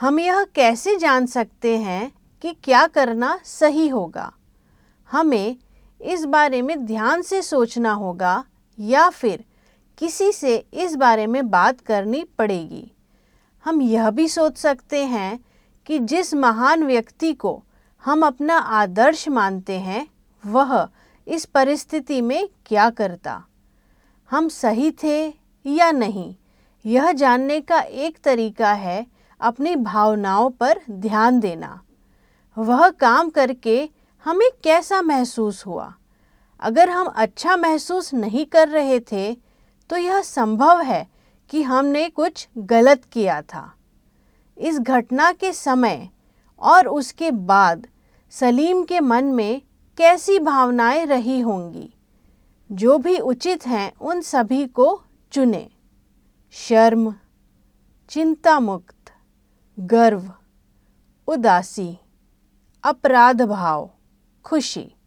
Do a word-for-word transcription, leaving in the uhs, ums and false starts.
हम यह कैसे जान सकते हैं कि क्या करना सही होगा? हमें इस बारे में ध्यान से सोचना होगा या फिर किसी से इस बारे में बात करनी पड़ेगी। हम यह भी सोच सकते हैं कि जिस महान व्यक्ति को हम अपना आदर्श मानते हैं वह इस परिस्थिति में क्या करता। हम सही थे या नहीं, यह जानने का एक तरीका है अपनी भावनाओं पर ध्यान देना। वह काम करके हमें कैसा महसूस हुआ? अगर हम अच्छा महसूस नहीं कर रहे थे तो यह संभव है कि हमने कुछ गलत किया था। इस घटना के समय और उसके बाद सलीम के मन में कैसी भावनाएं रही होंगी? जो भी उचित हैं उन सभी को चुनें। शर्म, चिंता मुक्त, गर्व, उदासी, अपराध भाव, खुशी।